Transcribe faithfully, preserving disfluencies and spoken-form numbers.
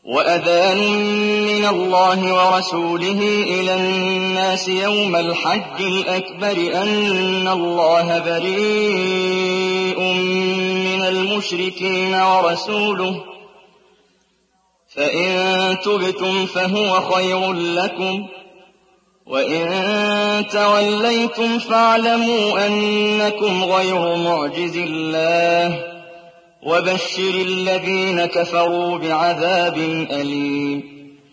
وأذان من الله ورسوله إلى الناس يوم الحج الأكبر أن الله بريء من المشركين ورسوله، فإن تبتم فهو خير لكم، وإن توليتم فاعلموا أنكم غير معجز الله، وبشر الذين كفروا بعذاب أليم.